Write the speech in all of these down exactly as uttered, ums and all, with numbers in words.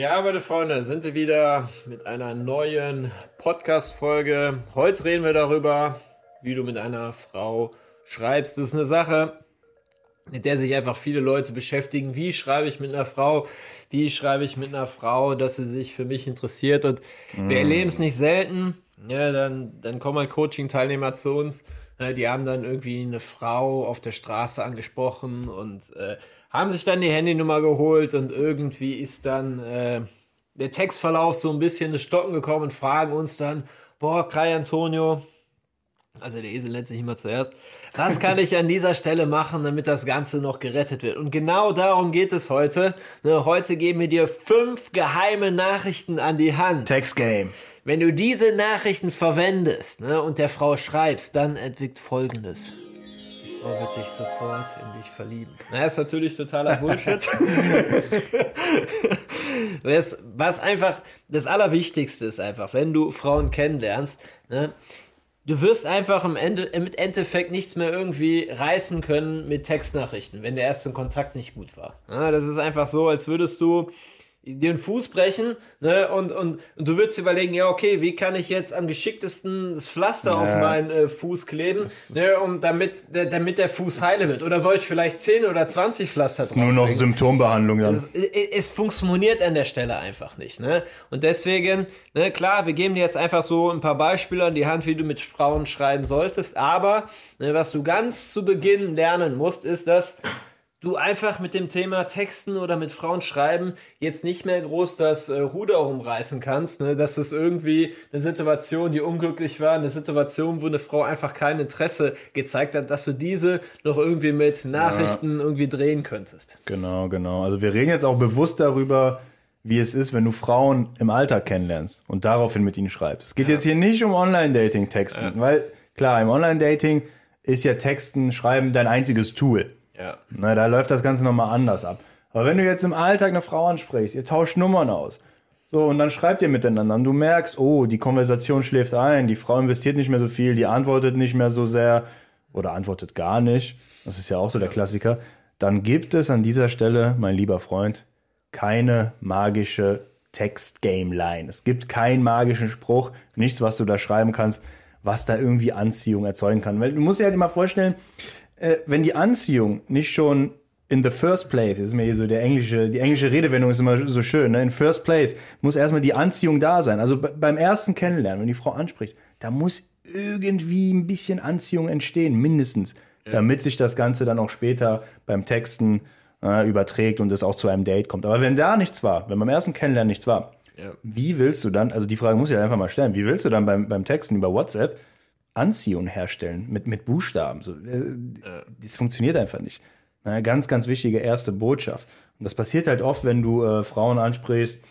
Ja, meine Freunde, sind wir wieder mit einer neuen Podcast-Folge. Heute reden wir darüber, wie du mit einer Frau schreibst. Das ist eine Sache, mit der sich einfach viele Leute beschäftigen. Wie schreibe ich mit einer Frau? Wie schreibe ich mit einer Frau, dass sie sich für mich interessiert? Und mm. wir erleben es nicht selten. Ja, dann, dann kommen halt Coaching-Teilnehmer zu uns. Die haben dann irgendwie eine Frau auf der Straße angesprochen und äh, haben sich dann die Handynummer geholt und irgendwie ist dann äh, der Textverlauf so ein bisschen ins Stocken gekommen und fragen uns dann, boah, Kai Antonio, also der Esel nennt sich immer zuerst, was kann ich an dieser Stelle machen, damit das Ganze noch gerettet wird? Und genau darum geht es heute. Ne, heute geben wir dir fünf geheime Nachrichten an die Hand. Textgame. Wenn du diese Nachrichten verwendest, ne, und der Frau schreibst, dann entwickelt Folgendes. Die Frau wird sich sofort in dich verlieben. Na, ist natürlich totaler Bullshit. was, was einfach das Allerwichtigste ist einfach, wenn du Frauen kennenlernst, ne, du wirst einfach im, Ende, im Endeffekt nichts mehr irgendwie reißen können mit Textnachrichten, wenn der erste Kontakt nicht gut war. Ja, das ist einfach so, als würdest du dir den Fuß brechen, ne, und, und, und du würdest überlegen, ja, okay, wie kann ich jetzt am geschicktesten das Pflaster ja. auf meinen äh, Fuß kleben, ne, um damit, der, damit der Fuß heile wird. Oder soll ich vielleicht zehn oder zwanzig Pflaster drauf? Das ist nur noch Symptombehandlung dann. Es, es funktioniert an der Stelle einfach nicht, ne? Und deswegen, ne, klar, wir geben dir jetzt einfach so ein paar Beispiele an die Hand, wie du mit Frauen schreiben solltest, aber ne, was du ganz zu Beginn lernen musst, ist, dass du einfach mit dem Thema Texten oder mit Frauen schreiben jetzt nicht mehr groß das äh, Ruder rumreißen kannst, ne? Dass das irgendwie eine Situation, die unglücklich war, eine Situation, wo eine Frau einfach kein Interesse gezeigt hat, dass du diese noch irgendwie mit Nachrichten ja. irgendwie drehen könntest. Genau, genau. Also wir reden jetzt auch bewusst darüber, wie es ist, wenn du Frauen im Alltag kennenlernst und daraufhin mit ihnen schreibst. Es geht ja. jetzt hier nicht um Online-Dating-Texten, ja. weil klar, im Online-Dating ist ja Texten, Schreiben dein einziges Tool. Ja. Na, da läuft das Ganze nochmal anders ab. Aber wenn du jetzt im Alltag eine Frau ansprichst, ihr tauscht Nummern aus, so, und dann schreibt ihr miteinander und du merkst, oh, die Konversation schläft ein, die Frau investiert nicht mehr so viel, die antwortet nicht mehr so sehr oder antwortet gar nicht, das ist ja auch so der Klassiker, dann gibt es an dieser Stelle, mein lieber Freund, keine magische Text-Game-Line. Es gibt keinen magischen Spruch, nichts, was du da schreiben kannst, was da irgendwie Anziehung erzeugen kann. Weil du musst dir halt immer vorstellen, wenn die Anziehung nicht schon in the first place, das ist mir hier so der englische, die englische Redewendung ist immer so schön, ne? In first place muss erstmal die Anziehung da sein. Also beim ersten Kennenlernen, wenn die Frau ansprichst, da muss irgendwie ein bisschen Anziehung entstehen, mindestens, ja. damit sich das Ganze dann auch später beim Texten äh, überträgt und es auch zu einem Date kommt. Aber wenn da nichts war, wenn beim ersten Kennenlernen nichts war, ja. wie willst du dann, also die Frage muss ich einfach mal stellen, wie willst du dann beim, beim Texten über WhatsApp Anziehung herstellen mit, mit Buchstaben. So, äh, das funktioniert einfach nicht. Na, ganz, ganz wichtige erste Botschaft. Und das passiert halt oft, wenn du äh, Frauen ansprichst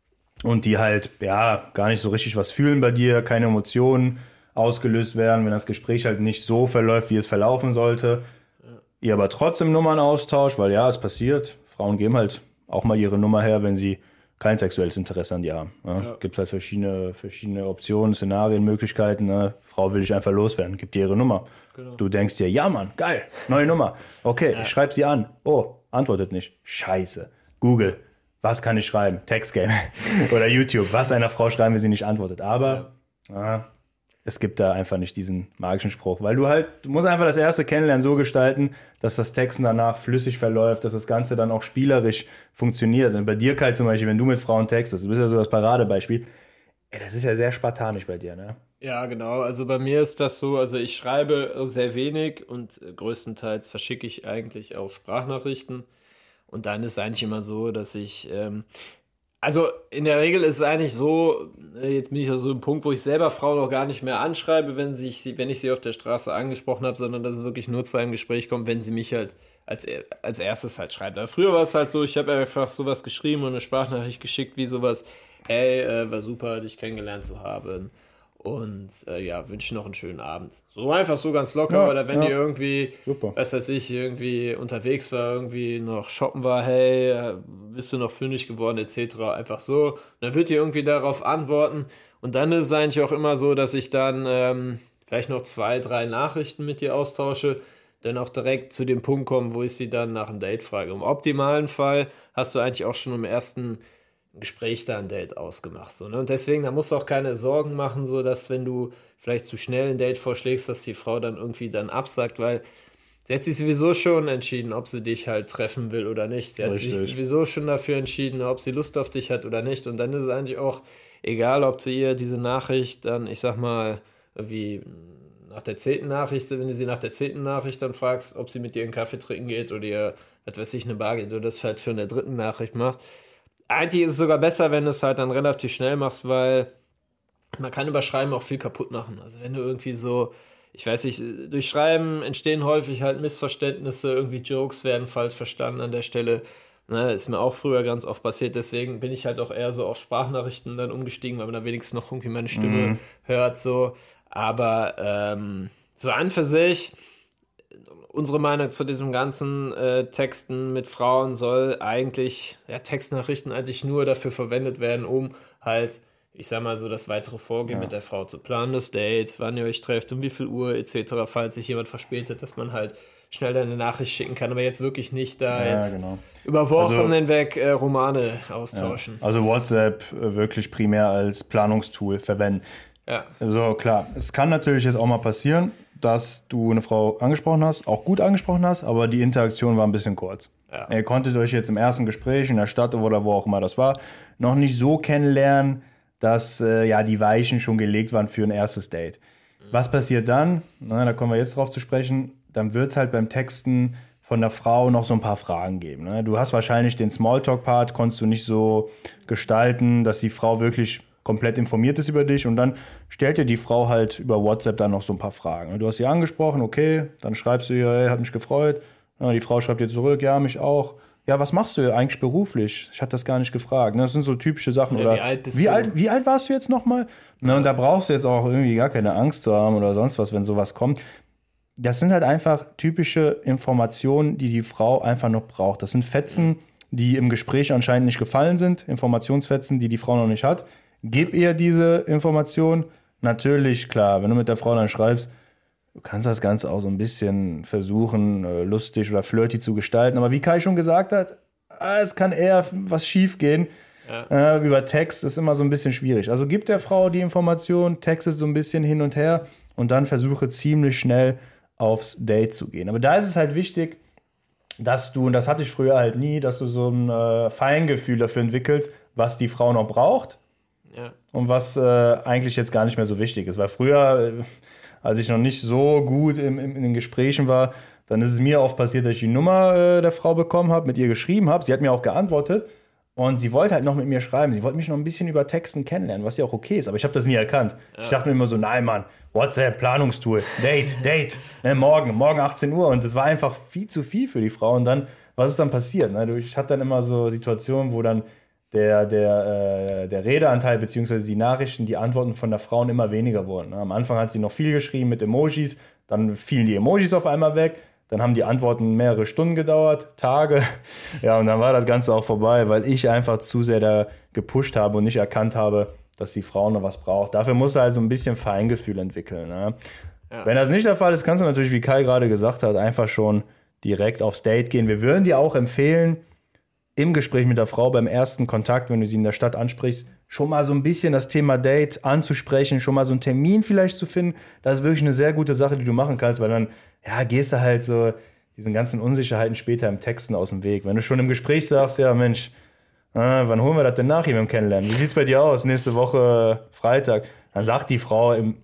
und die halt ja gar nicht so richtig was fühlen bei dir, keine Emotionen ausgelöst werden, wenn das Gespräch halt nicht so verläuft, wie es verlaufen sollte. Ja. Ihr aber trotzdem Nummern austauscht, weil ja, es passiert. Frauen geben halt auch mal ihre Nummer her, wenn sie kein sexuelles Interesse an dir haben. Ja. Ja. Gibt halt verschiedene, verschiedene Optionen, Szenarien, Möglichkeiten. Ne? Frau will dich einfach loswerden, gib dir ihre Nummer. Genau. Du denkst dir, ja Mann, geil, neue Nummer. Okay, ja. ich schreib sie an. Oh, antwortet nicht. Scheiße. Google, was kann ich schreiben? Textgame. Oder YouTube, was einer Frau schreiben, wenn sie nicht antwortet. Aber ja. äh, es gibt da einfach nicht diesen magischen Spruch. Weil du halt, du musst einfach das erste Kennenlernen so gestalten, dass das Texten danach flüssig verläuft, dass das Ganze dann auch spielerisch funktioniert. Und bei dir, Kai, zum Beispiel, wenn du mit Frauen textest, du bist ja so das Paradebeispiel, ey, das ist ja sehr spartanisch bei dir, ne? Ja, genau. Also bei mir ist das so, also ich schreibe sehr wenig und größtenteils verschicke ich eigentlich auch Sprachnachrichten. Und dann ist es eigentlich immer so, dass ich, ähm, also in der Regel ist es eigentlich so, jetzt bin ich ja so im Punkt, wo ich selber Frauen auch gar nicht mehr anschreibe, wenn, sie, wenn ich sie auf der Straße angesprochen habe, sondern dass es wirklich nur zu einem Gespräch kommt, wenn sie mich halt als, als erstes halt schreibt. Aber früher war es halt so, ich habe einfach sowas geschrieben und eine Sprachnachricht geschickt wie sowas, hey, äh, war super, dich kennengelernt zu haben. Und äh, ja, wünsche noch einen schönen Abend. So einfach so ganz locker. Ja, oder wenn ja. die irgendwie, Super. was weiß ich, irgendwie unterwegs war, irgendwie noch shoppen war, hey, bist du noch fündig geworden, et cetera. Einfach so. Und dann wird die irgendwie darauf antworten. Und dann ist es eigentlich auch immer so, dass ich dann ähm, vielleicht noch zwei, drei Nachrichten mit dir austausche, dann auch direkt zu dem Punkt komme, wo ich sie dann nach einem Date frage. Im optimalen Fall hast du eigentlich auch schon im ersten ein Gespräch da, ein Date ausgemacht. So, ne? Und deswegen, da musst du auch keine Sorgen machen, so dass wenn du vielleicht zu schnell ein Date vorschlägst, dass die Frau dann irgendwie dann absagt, weil sie hat sich sowieso schon entschieden, ob sie dich halt treffen will oder nicht. Sie hat Richtig. sich sowieso schon dafür entschieden, ob sie Lust auf dich hat oder nicht. Und dann ist es eigentlich auch egal, ob du ihr diese Nachricht dann, ich sag mal, irgendwie nach der zehnten Nachricht, wenn du sie nach der zehnten Nachricht dann fragst, ob sie mit dir einen Kaffee trinken geht oder ihr, was weiß ich, eine Bar geht, oder das halt schon in der dritten Nachricht machst. Eigentlich ist es sogar besser, wenn du es halt dann relativ schnell machst, weil man kann über Schreiben auch viel kaputt machen. Also wenn du irgendwie so, ich weiß nicht, durch Schreiben entstehen häufig halt Missverständnisse, irgendwie Jokes werden falsch verstanden an der Stelle. Ne, ist mir auch früher ganz oft passiert, deswegen bin ich halt auch eher so auf Sprachnachrichten dann umgestiegen, weil man da wenigstens noch irgendwie meine Stimme Mhm. hört, so. Aber ähm, so an für sich, unsere Meinung zu diesem ganzen äh, Texten mit Frauen soll eigentlich, ja, Textnachrichten eigentlich nur dafür verwendet werden, um halt, ich sag mal so, das weitere Vorgehen Ja. mit der Frau zu planen, das Date, wann ihr euch trefft, um wie viel Uhr et cetera, falls sich jemand verspätet, dass man halt schnell eine Nachricht schicken kann, aber jetzt wirklich nicht da Ja, jetzt genau. über Wochen Also- hinweg äh, Romane austauschen. Also WhatsApp äh, wirklich primär als Planungstool verwenden. Ja. So, klar. Es kann natürlich jetzt auch mal passieren, dass du eine Frau angesprochen hast, auch gut angesprochen hast, aber die Interaktion war ein bisschen kurz. Ja. Ihr konntet euch jetzt im ersten Gespräch in der Stadt oder wo auch immer das war, noch nicht so kennenlernen, dass äh, ja die Weichen schon gelegt waren für ein erstes Date. Was passiert dann? Na, da kommen wir jetzt drauf zu sprechen. Dann wird es halt beim Texten von der Frau noch so ein paar Fragen geben. Ne? Du hast wahrscheinlich den Smalltalk-Part, konntest du nicht so gestalten, dass die Frau wirklich komplett informiert ist über dich und dann stellt dir die Frau halt über WhatsApp dann noch so ein paar Fragen. Du hast sie angesprochen, okay, dann schreibst du ihr, hey, hat mich gefreut. Ja, die Frau schreibt dir zurück, ja, mich auch. Ja, was machst du eigentlich beruflich? Ich hatte das gar nicht gefragt. Das sind so typische Sachen. Ja, oder wie alt bist wie du? alt, wie alt warst du jetzt nochmal? Ne, und da brauchst du jetzt auch irgendwie gar keine Angst zu haben oder sonst was, wenn sowas kommt. Das sind halt einfach typische Informationen, die die Frau einfach noch braucht. Das sind Fetzen, die im Gespräch anscheinend nicht gefallen sind. Informationsfetzen, die die Frau noch nicht hat. Gib ihr diese Information. Natürlich, klar, wenn du mit der Frau dann schreibst, du kannst das Ganze auch so ein bisschen versuchen, äh, lustig oder flirty zu gestalten. Aber wie Kai schon gesagt hat, ah, es kann eher was schief gehen. Ja. Äh, über Text ist immer so ein bisschen schwierig. Also gib der Frau die Information, texte so ein bisschen hin und her und dann versuche ziemlich schnell aufs Date zu gehen. Aber da ist es halt wichtig, dass du, und das hatte ich früher halt nie, dass du so ein äh, Feingefühl dafür entwickelst, was die Frau noch braucht. Ja. Und was äh, eigentlich jetzt gar nicht mehr so wichtig ist. Weil früher, äh, als ich noch nicht so gut im, im, in den Gesprächen war, dann ist es mir oft passiert, dass ich die Nummer äh, der Frau bekommen habe, mit ihr geschrieben habe. Sie hat mir auch geantwortet und sie wollte halt noch mit mir schreiben. Sie wollte mich noch ein bisschen über Texten kennenlernen, was ja auch okay ist. Aber ich habe das nie erkannt. Ja. Ich dachte mir immer so, nein, Mann, WhatsApp, Planungstool, Date, Date, ne, morgen, morgen achtzehn Uhr. Und das war einfach viel zu viel für die Frau. Und dann, was ist dann passiert? Ne? Ich hatte dann immer so Situationen, wo dann Der, der, äh, der Redeanteil bzw. die Nachrichten, die Antworten von der Frauen immer weniger wurden. Am Anfang hat sie noch viel geschrieben mit Emojis, dann fielen die Emojis auf einmal weg, dann haben die Antworten mehrere Stunden gedauert, Tage. Ja, und dann war das Ganze auch vorbei, weil ich einfach zu sehr da gepusht habe und nicht erkannt habe, dass die Frau noch was braucht. Dafür musst du halt so ein bisschen Feingefühl entwickeln. Ne? Ja. Wenn das nicht der Fall ist, kannst du natürlich, wie Kai gerade gesagt hat, einfach schon direkt aufs Date gehen. Wir würden dir auch empfehlen, im Gespräch mit der Frau beim ersten Kontakt, wenn du sie in der Stadt ansprichst, schon mal so ein bisschen das Thema Date anzusprechen, schon mal so einen Termin vielleicht zu finden. Das ist wirklich eine sehr gute Sache, die du machen kannst, weil dann ja, gehst du halt so diesen ganzen Unsicherheiten später im Texten aus dem Weg. Wenn du schon im Gespräch sagst, ja Mensch, äh, wann holen wir das denn nach hier mit dem Kennenlernen? Wie sieht's bei dir aus? Nächste Woche Freitag. Dann sagt die Frau, im,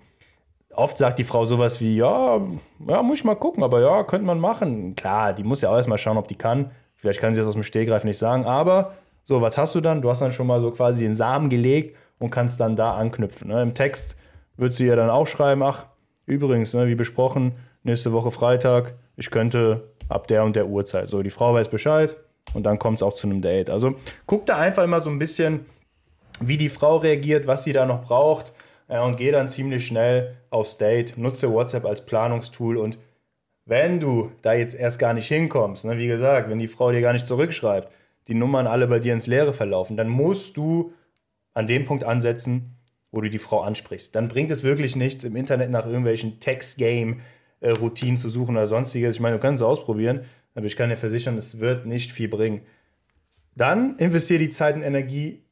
oft sagt die Frau sowas wie, ja, ja, muss ich mal gucken, aber ja, könnte man machen. Klar, die muss ja auch erst mal schauen, ob die kann. Vielleicht kann sie das aus dem Stegreif nicht sagen, aber so, was hast du dann? Du hast dann schon mal so quasi den Samen gelegt und kannst dann da anknüpfen. Ne? Im Text würdest du ihr dann auch schreiben, ach, übrigens, ne, wie besprochen, nächste Woche Freitag, ich könnte ab der und der Uhrzeit. So, die Frau weiß Bescheid und dann kommt es auch zu einem Date. Also guck da einfach immer so ein bisschen, wie die Frau reagiert, was sie da noch braucht äh, und geh dann ziemlich schnell aufs Date. Nutze WhatsApp als Planungstool und wenn du da jetzt erst gar nicht hinkommst, ne, wie gesagt, wenn die Frau dir gar nicht zurückschreibt, die Nummern alle bei dir ins Leere verlaufen, dann musst du an dem Punkt ansetzen, wo du die Frau ansprichst. Dann bringt es wirklich nichts, im Internet nach irgendwelchen Text-Game-Routinen zu suchen oder sonstiges. Ich meine, du kannst es ausprobieren, aber ich kann dir versichern, es wird nicht viel bringen. Dann investiere die Zeit und Energie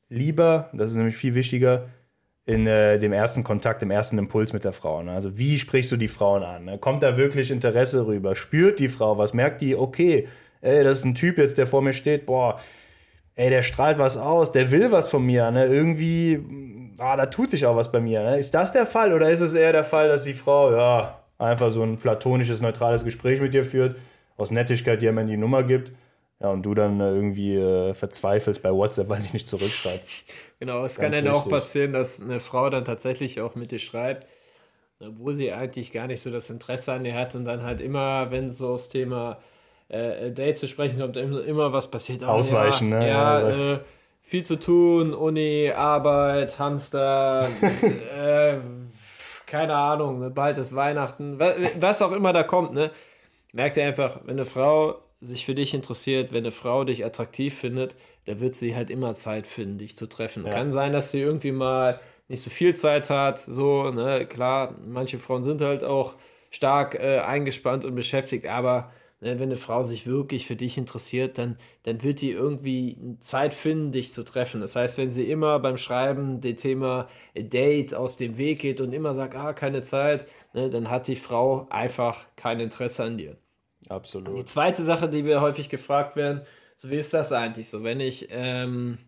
lieber, das ist nämlich viel wichtiger, in äh, dem ersten Kontakt, im ersten Impuls mit der Frau. Ne? Also wie sprichst du die Frauen an? Ne? Kommt da wirklich Interesse rüber? Spürt die Frau was? Merkt die, okay, ey, das ist ein Typ jetzt, der vor mir steht, boah, ey, der strahlt was aus, der will was von mir, ne? Irgendwie, ah, da tut sich auch was bei mir. Ne? Ist das der Fall oder ist es eher der Fall, dass die Frau, ja, einfach so ein platonisches, neutrales Gespräch mit dir führt, aus Nettigkeit dir am Ende die Nummer gibt, ja, und du dann äh, irgendwie äh, verzweifelst bei WhatsApp, weil sie nicht zurückschreibt. Genau, es kann dann auch passieren, dass eine Frau dann tatsächlich auch mit dir schreibt, wo sie eigentlich gar nicht so das Interesse an dir hat und dann halt immer, wenn so das Thema äh, Date zu sprechen kommt, immer, immer was passiert. Oh, Ausweichen, ja, ne? Ja, ja äh, viel zu tun, Uni, Arbeit, Hamster, äh, keine Ahnung, bald ist Weihnachten, was, was auch immer da kommt, ne? Merkt ihr einfach, wenn eine Frau sich für dich interessiert, wenn eine Frau dich attraktiv findet, da wird sie halt immer Zeit finden, dich zu treffen. Ja. Kann sein, dass sie irgendwie mal nicht so viel Zeit hat, so, ne, klar, manche Frauen sind halt auch stark äh, eingespannt und beschäftigt, aber ne, wenn eine Frau sich wirklich für dich interessiert, dann, dann wird die irgendwie Zeit finden, dich zu treffen. Das heißt, wenn sie immer beim Schreiben dem Thema Date aus dem Weg geht und immer sagt, ah, keine Zeit, ne, dann hat die Frau einfach kein Interesse an dir. Absolut. Die zweite Sache, die wir häufig gefragt werden, so wie ist das eigentlich so, wenn ich ähm,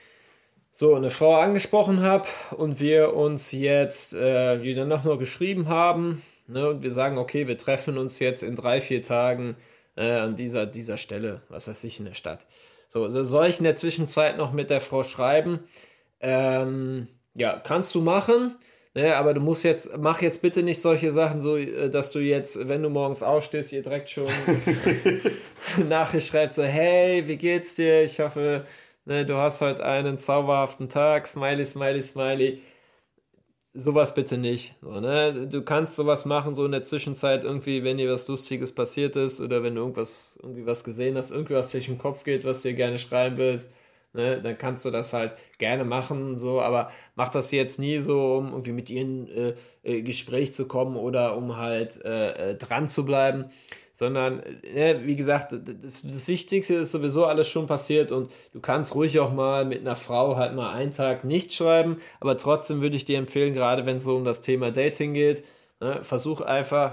so eine Frau angesprochen habe und wir uns jetzt äh, wieder noch nur geschrieben haben, ne, und wir sagen, okay, wir treffen uns jetzt in drei, vier Tagen äh, an dieser, dieser Stelle, was weiß ich, in der Stadt. So, so soll ich in der Zwischenzeit noch mit der Frau schreiben? Ähm, ja, kannst du machen. Ne, aber du musst jetzt, mach jetzt bitte nicht solche Sachen, so, dass du jetzt, wenn du morgens aufstehst, ihr direkt schon Nachricht schreibst, so, hey, wie geht's dir? Ich hoffe, ne, du hast heute einen zauberhaften Tag, Smiley, Smiley, Smiley. Sowas bitte nicht. So, ne? Du kannst sowas machen, so in der Zwischenzeit irgendwie, wenn dir was Lustiges passiert ist oder wenn du irgendwas, irgendwie was gesehen hast, irgendwie was dir durch den Kopf geht, was dir gerne schreiben willst. Ne, dann kannst du das halt gerne machen, so, aber mach das jetzt nie so, um irgendwie mit ihr in äh, äh, Gespräch zu kommen oder um halt äh, äh, dran zu bleiben, sondern, äh, wie gesagt, das, das Wichtigste ist sowieso alles schon passiert und du kannst ruhig auch mal mit einer Frau halt mal einen Tag nicht schreiben, aber trotzdem würde ich dir empfehlen, gerade wenn es so um das Thema Dating geht, ne, versuch einfach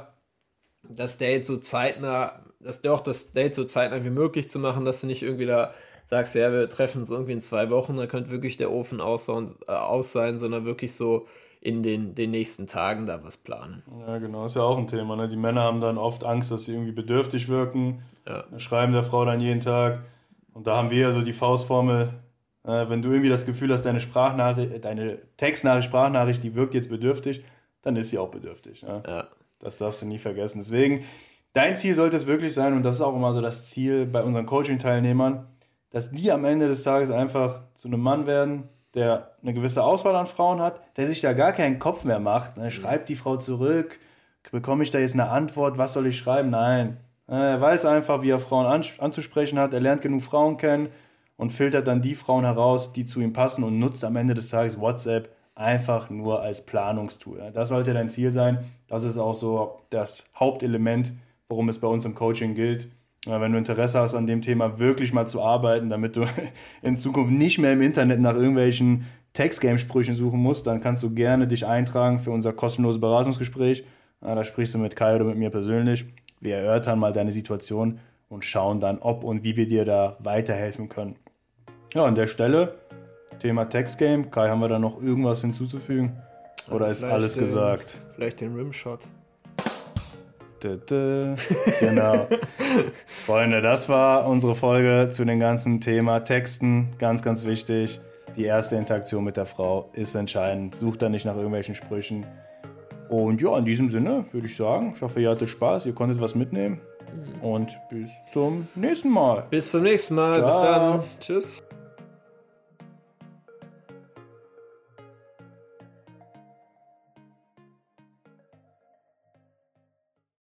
das Date so zeitnah, das, doch das Date so zeitnah wie möglich zu machen, dass du nicht irgendwie da sagst, ja, wir treffen uns irgendwie in zwei Wochen, da könnte wirklich der Ofen aus, äh, aus sein, sondern wirklich so in den, den nächsten Tagen da was planen. Ja, genau, ist ja auch ein Thema. Ne? Die Männer haben dann oft Angst, dass sie irgendwie bedürftig wirken, ja. Schreiben der Frau dann jeden Tag. Und da haben wir ja so die Faustformel, äh, wenn du irgendwie das Gefühl hast, deine Sprachnachricht, deine Textnachricht, Sprachnachricht, die wirkt jetzt bedürftig, dann ist sie auch bedürftig. Ne? Ja. Das darfst du nie vergessen. Deswegen, dein Ziel sollte es wirklich sein, und das ist auch immer so das Ziel bei unseren Coaching-Teilnehmern, dass die am Ende des Tages einfach zu einem Mann werden, der eine gewisse Auswahl an Frauen hat, der sich da gar keinen Kopf mehr macht. Ne? Schreibt die Frau zurück, bekomme ich da jetzt eine Antwort, was soll ich schreiben? Nein. Er weiß einfach, wie er Frauen anzusprechen hat, er lernt genug Frauen kennen und filtert dann die Frauen heraus, die zu ihm passen und nutzt am Ende des Tages WhatsApp einfach nur als Planungstool. Das sollte dein Ziel sein. Das ist auch so das Hauptelement, worum es bei uns im Coaching gilt. Wenn du Interesse hast, an dem Thema wirklich mal zu arbeiten, damit du in Zukunft nicht mehr im Internet nach irgendwelchen Text-Game-Sprüchen suchen musst, dann kannst du gerne dich eintragen für unser kostenloses Beratungsgespräch. Da sprichst du mit Kai oder mit mir persönlich. Wir erörtern mal deine Situation und schauen dann, ob und wie wir dir da weiterhelfen können. Ja, an der Stelle, Thema Text-Game. Kai, haben wir da noch irgendwas hinzuzufügen? Oder ist alles den, gesagt? Vielleicht den Rimshot. Genau. Freunde, das war unsere Folge zu dem ganzen Thema Texten. Ganz, ganz wichtig. Die erste Interaktion mit der Frau ist entscheidend. Sucht da nicht nach irgendwelchen Sprüchen. Und ja, in diesem Sinne würde ich sagen, ich hoffe, ihr hattet Spaß, ihr konntet was mitnehmen. Und bis zum nächsten Mal. Bis zum nächsten Mal. Ciao. Bis dann. Tschüss.